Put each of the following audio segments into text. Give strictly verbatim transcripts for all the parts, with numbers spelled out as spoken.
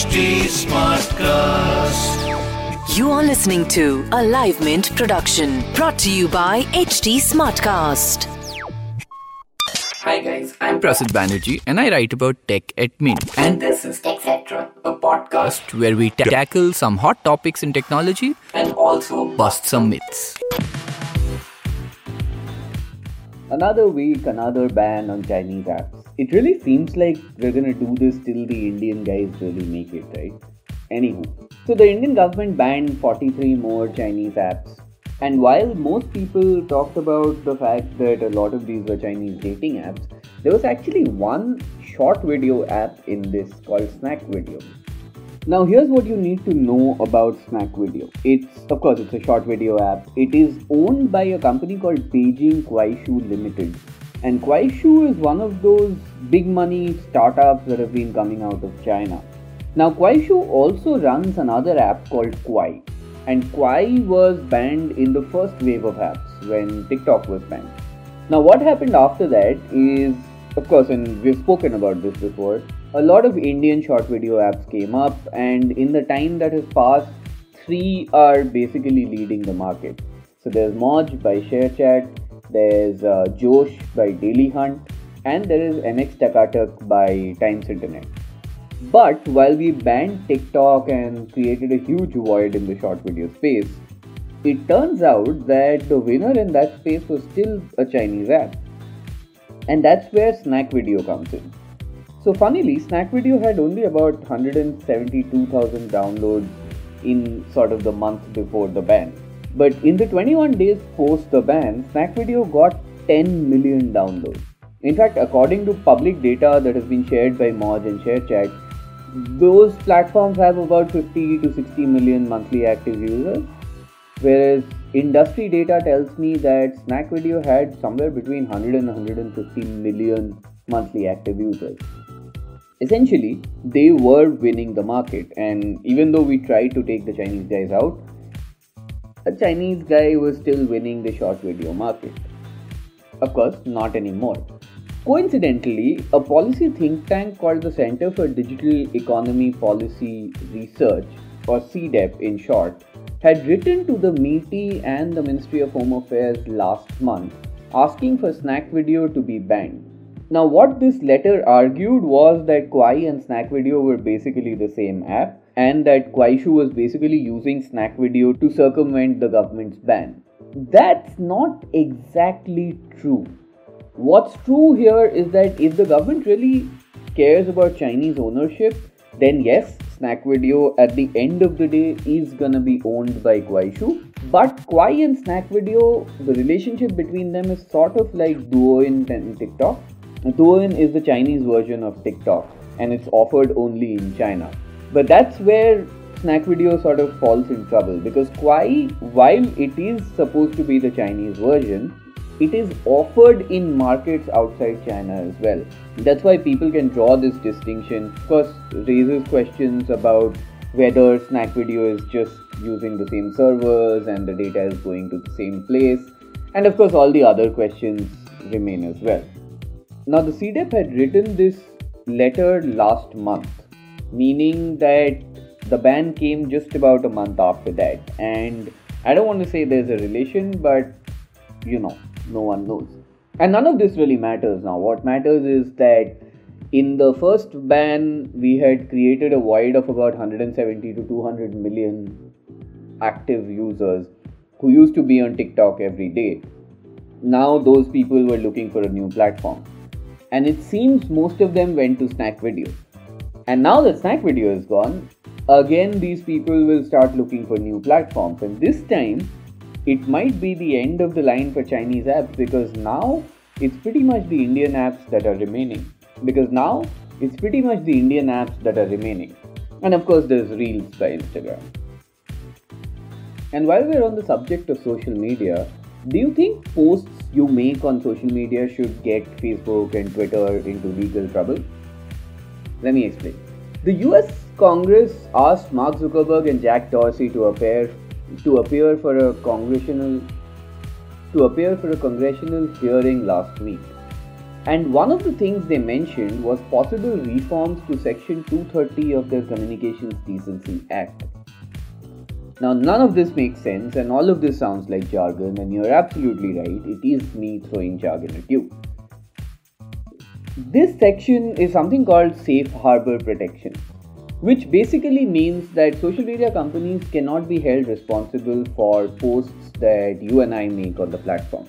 H T Smartcast. You are listening to a Live Mint production brought to you by H T Smartcast. Hi guys, I'm Prasid Banerjee and I write about tech at Mint. And this is TechCetera, a podcast where we ta- tackle some hot topics in technology and also bust some myths. Another week, another ban on Chinese apps. It really seems like we're gonna do this till the Indian guys really make it, right? Anywho, so the Indian government banned forty-three more Chinese apps. And while most people talked about the fact that a lot of these were Chinese dating apps, there was actually one short video app in this called Snack Video. Now here's what you need to know about Snack Video. It's, of course, it's a short video app. It is owned by a company called Beijing Kuaishou Limited. And Kuaishou is one of those big money startups that have been coming out of China. Now Kuaishou also runs another app called Kwai. And Kwai was banned in the first wave of apps when TikTok was banned. Now what happened after that is, of course, and we've spoken about this before, a lot of Indian short video apps came up, and in the time that has passed, three are basically leading the market. So there's Moj by ShareChat, there's uh, Josh by Daily Hunt, and there is M X Takatak by Times Internet. But while we banned TikTok and created a huge void in the short video space, it turns out that the winner in that space was still a Chinese app. And that's where Snack Video comes in. So funnily, Snack Video had only about one hundred seventy-two thousand downloads in sort of the month before the ban. But in the twenty-one days post the ban, Snack Video got ten million downloads. In fact, according to public data that has been shared by Moj and ShareChat, those platforms have about fifty to sixty million monthly active users, whereas industry data tells me that Snack Video had somewhere between one hundred and one hundred fifty million monthly active users. Essentially, they were winning the market, and even though we tried to take the Chinese guys out, a Chinese guy was still winning the short video market. Of course, not anymore. Coincidentally, a policy think tank called the Center for Digital Economy Policy Research, or C D E P in short, had written to the M I T I and the Ministry of Home Affairs last month asking for Snack Video to be banned. Now what this letter argued was that Kwai and Snack Video were basically the same app, and that Kuaishou was basically using Snack Video to circumvent the government's ban. That's not exactly true. What's true here is that if the government really cares about Chinese ownership, then yes, Snack Video at the end of the day is gonna be owned by Kuaishou. But Kwai and Snack Video, the relationship between them is sort of like Douyin and TikTok. Douyin is the Chinese version of TikTok, and it's offered only in China. But that's where Snack Video sort of falls in trouble, because Kwai, while it is supposed to be the Chinese version, it is offered in markets outside China as well. That's why people can draw this distinction. Of course, raises questions about whether Snack Video is just using the same servers and the data is going to the same place. And of course, all the other questions remain as well. Now, the C D E P had written this letter last month, meaning that the ban came just about a month after that. And I don't want to say there's a relation, but you know, no one knows. And none of this really matters now. What matters is that in the first ban, we had created a void of about one hundred seventy to two hundred million active users who used to be on TikTok every day. Now those people were looking for a new platform. And it seems most of them went to Snack Video. And now that Snack Video is gone, again these people will start looking for new platforms. And this time, it might be the end of the line for Chinese apps, because now it's pretty much the Indian apps that are remaining. Because now it's pretty much the Indian apps that are remaining. And of course there's Reels by Instagram. And while we're on the subject of social media, do you think posts you make on social media should get Facebook and Twitter into legal trouble? Let me explain. The U S Congress asked Mark Zuckerberg and Jack Dorsey to appear to appear for a congressional to appear for a congressional hearing last week. And one of the things they mentioned was possible reforms to Section two thirty of their Communications Decency Act. Now, none of this makes sense and all of this sounds like jargon, and you're absolutely right, it is me throwing jargon at you. This section is something called Safe Harbor Protection, which basically means that social media companies cannot be held responsible for posts that you and I make on the platform.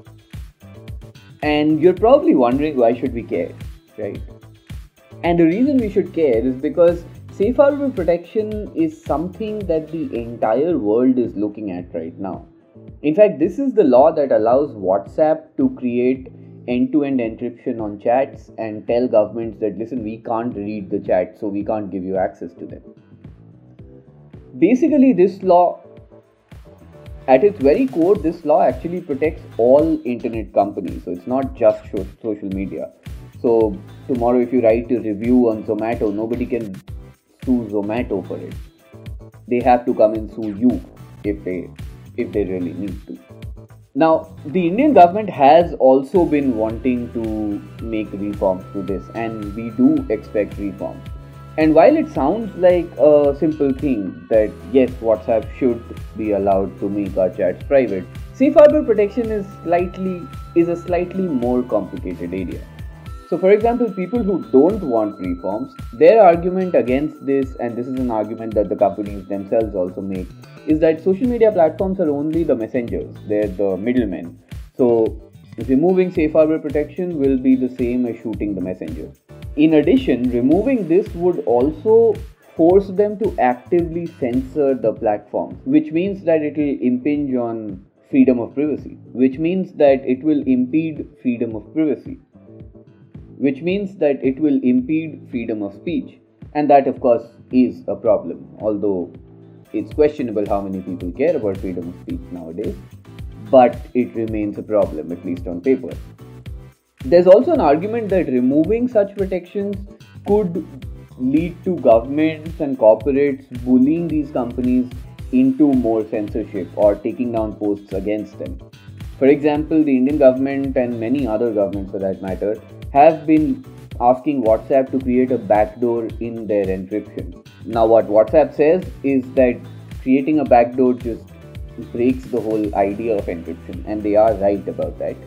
And you're probably wondering, why should we care, right? And the reason we should care is because Safe Harbor Protection is something that the entire world is looking at right now. In fact, this is the law that allows WhatsApp to create end-to-end encryption on chats and tell governments that, listen, we can't read the chat, so we can't give you access to them. Basically, this law, at its very core, this law actually protects all internet companies. So it's not just social media. So tomorrow if you write a review on Zomato, nobody can sue Zomato for it. They have to come and sue you if they if they really need to. Now, the Indian government has also been wanting to make reforms to this, and we do expect reforms. And while it sounds like a simple thing that yes, WhatsApp should be allowed to make our chats private, Safe Harbor Protection is slightly is a slightly more complicated area. So for example, people who don't want reforms, their argument against this, and this is an argument that the companies themselves also make, is that social media platforms are only the messengers, they're the middlemen. So removing Safe Harbor Protection will be the same as shooting the messenger. In addition, removing this would also force them to actively censor the platforms, which means that it will impinge on freedom of privacy, which means that it will impede freedom of privacy, which means that it will impede freedom of speech. And that, of course, is a problem, although it's questionable how many people care about freedom of speech nowadays, but it remains a problem, at least on paper. There's also an argument that removing such protections could lead to governments and corporates bullying these companies into more censorship or taking down posts against them. For example, the Indian government and many other governments for that matter have been asking WhatsApp to create a backdoor in their encryption. Now what WhatsApp says is that creating a backdoor just breaks the whole idea of encryption, and they are right about that.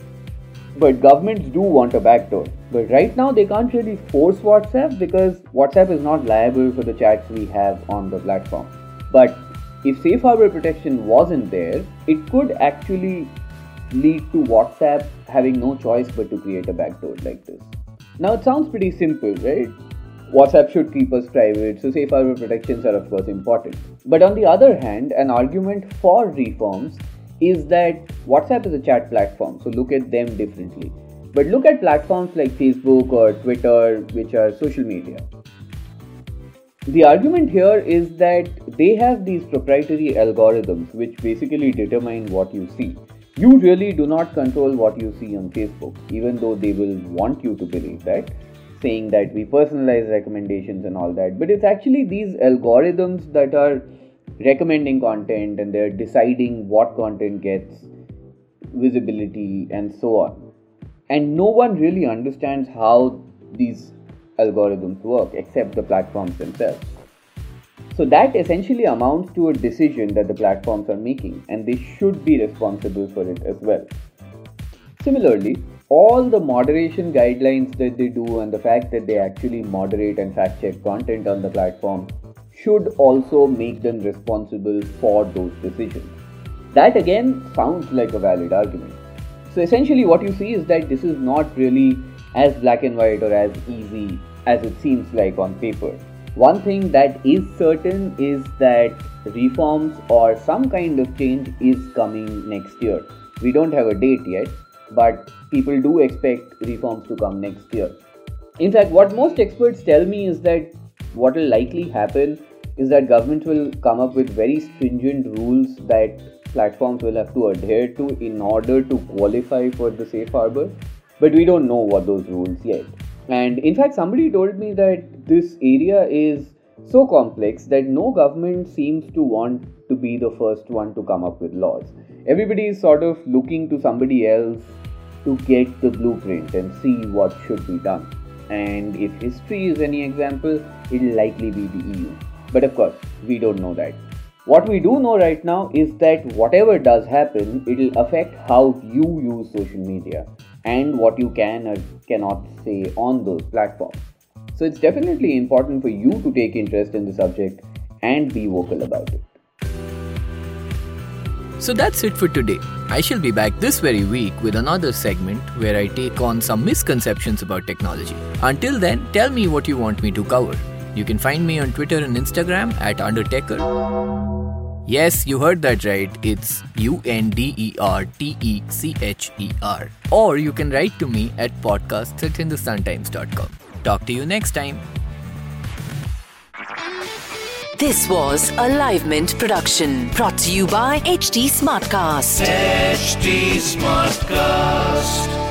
But governments do want a backdoor. But right now they can't really force WhatsApp because WhatsApp is not liable for the chats we have on the platform. But if Safe Harbor Protection wasn't there, it could actually lead to WhatsApp having no choice but to create a backdoor like this. Now it sounds pretty simple, right? WhatsApp should keep us private, so Safe Harbor Protections are of course important. But on the other hand, an argument for reforms is that WhatsApp is a chat platform, so look at them differently. But look at platforms like Facebook or Twitter, which are social media. The argument here is that they have these proprietary algorithms which basically determine what you see. You really do not control what you see on Facebook, even though they will want you to believe that, saying that we personalize recommendations and all that. But it's actually these algorithms that are recommending content, and they're deciding what content gets visibility and so on. And no one really understands how these algorithms work except the platforms themselves. So that essentially amounts to a decision that the platforms are making, and they should be responsible for it as well. Similarly, all the moderation guidelines that they do and the fact that they actually moderate and fact check content on the platform should also make them responsible for those decisions. That again sounds like a valid argument. So essentially what you see is that this is not really as black and white or as easy as it seems like on paper. One thing that is certain is that reforms or some kind of change is coming next year. We don't have a date yet, but people do expect reforms to come next year. In fact, what most experts tell me is that what will likely happen is that governments will come up with very stringent rules that platforms will have to adhere to in order to qualify for the safe harbor, but we don't know what those rules yet. And in fact, somebody told me that this area is so complex that no government seems to want to be the first one to come up with laws. Everybody is sort of looking to somebody else to get the blueprint and see what should be done. And if history is any example, it will likely be the E U. But of course, we don't know that. What we do know right now is that whatever does happen, it will affect how you use social media and what you can or cannot say on those platforms. So it's definitely important for you to take interest in the subject and be vocal about it. So that's it for today. I shall be back this very week with another segment where I take on some misconceptions about technology. Until then, tell me what you want me to cover. You can find me on Twitter and Instagram at Undertaker. Yes, you heard that right. It's U N D E R T E C H E R. Or you can write to me at podcasts at hindustan times dot com. Talk to you next time. This was a Live Mint production brought to you by H T Smartcast. H T Smartcast.